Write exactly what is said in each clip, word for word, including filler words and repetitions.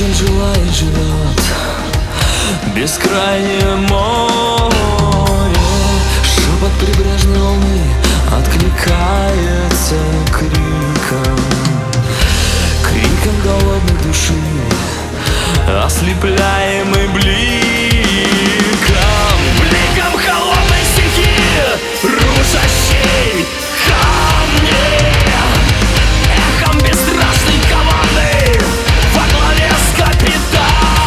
чем желает, живет бескрайнее море. Шепот прибрежной волны откликается криком, криком голодной души, ослепляемый бликом, бликом холодной стихии, рушащей камни, эхом бесстрашной команды во главе с капитаном,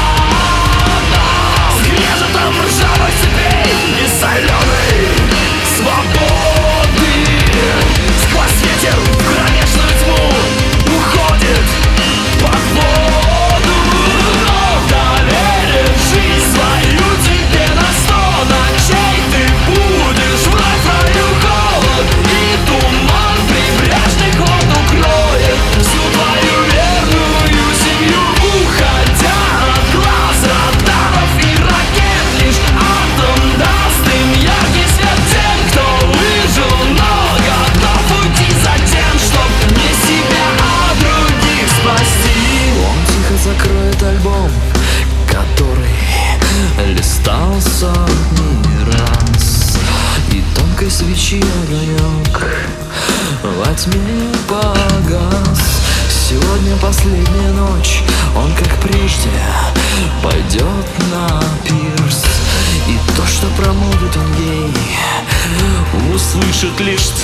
скрежетом ржавых цепей и соленой свободы. Сквозь ветер в кромешную тьму уходит под воду, но доверит жизнь свою тебе на сто ночей. Ты будешь вновь в раю, холод и туман прибрежный год укроет всю твою верную семью, уходя от глаз радаров и ракет. Лишь атом даст им яркий свет тем, кто выжил, но готов уйти за тем, чтоб не себя, а других спасти. Он тихо закроет альбом, который листал сотни раз, и тонкой свечи огонек во тьме погас. Сегодня последняя ночь, он, как прежде, пойдет на пирс, и то, что промолвит он ей, услышит лишь